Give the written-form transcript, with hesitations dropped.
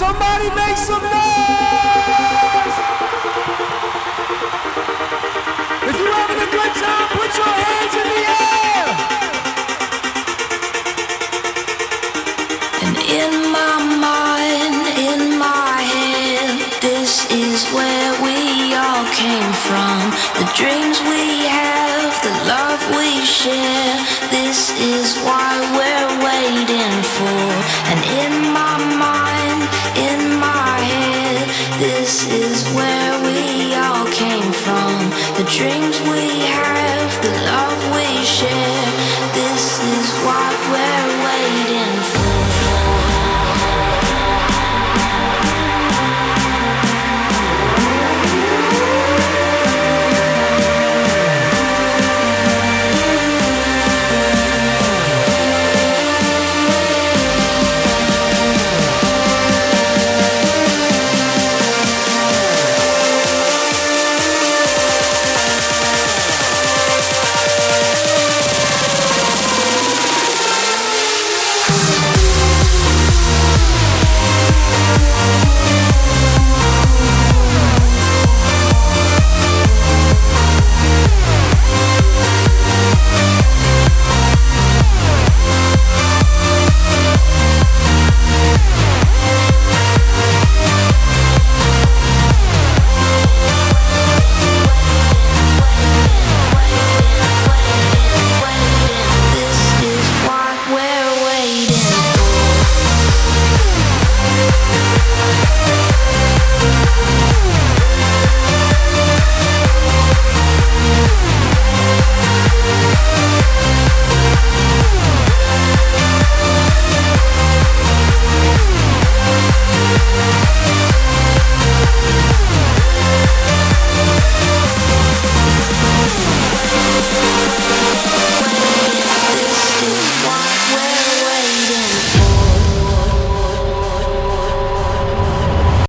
Somebody make some noise! If you're having a good time, put your hands in the air! And in my mind, in my head, this is where we all came from. The dreams we have, the love we share, this is why we're